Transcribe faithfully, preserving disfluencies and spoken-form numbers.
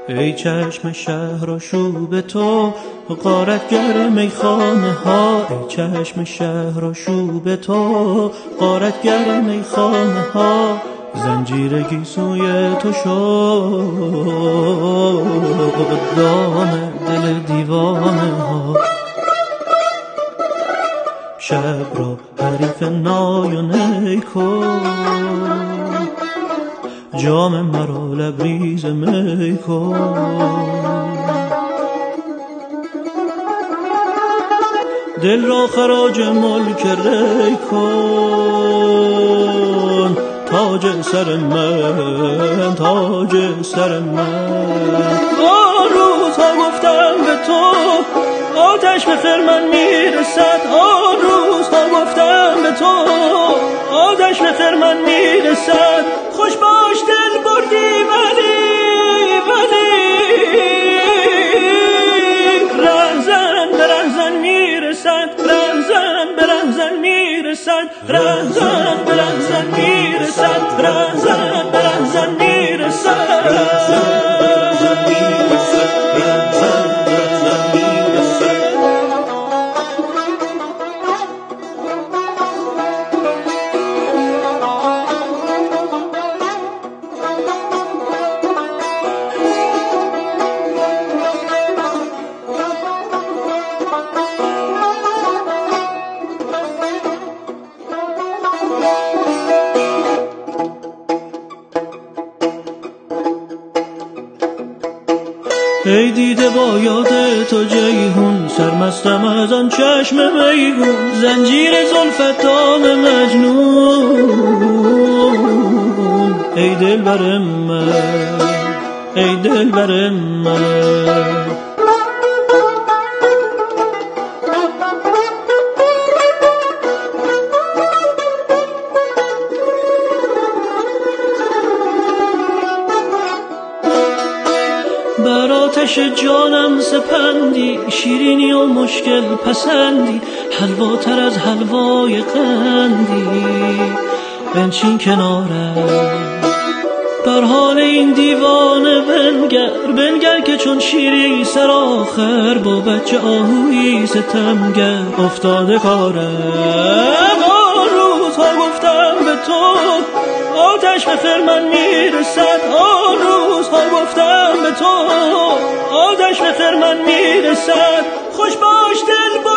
ای چشم شهر آشوب تو غارتگر میخانه ها، ای چشم شهر آشوب تو غارتگر میخانه ها، زنجیر گیسوی تو شد دام دل دیوانه ها. شب را حریف نایونه کن، جام مرا لبریز می کن، دل را خراج ملک ری کن، تاج سر من تاج سر من. آن روزها گفتم به تو آتش به خرمن میرسد، آن روزها گفتم به تو آتش به خرمن میرسد. خوش باش دل بردی ولی ولی رهزن به رهزن میرسد، رهزن به رهزن میرسد، رهزن به رهزن میرسد، رهزن به رهزن میرسد، رهزن به رهزن میرسد، رهزن به رهزن میرسد. ای دیده با یاد تو جیهون، سرمستم از آن چشم میگون، زنجیر زلفت دام مجنون. ای دلبر من ای دلبر من، بر آتش جانم سپندی، شیرینی و مشکل پسندی، حلوا تر از حلوای قندی. بنشین کنارم بر حال این دیوانه بنگر، بنگر که چون شیری سر آخر با بچه آهویی ستمگر افتاده کارم. آن روزها گفتم به تو آتش به خرمن میرسد، آن روزها گفتم به تو آتش به خرمن میرسد. خوش باش دل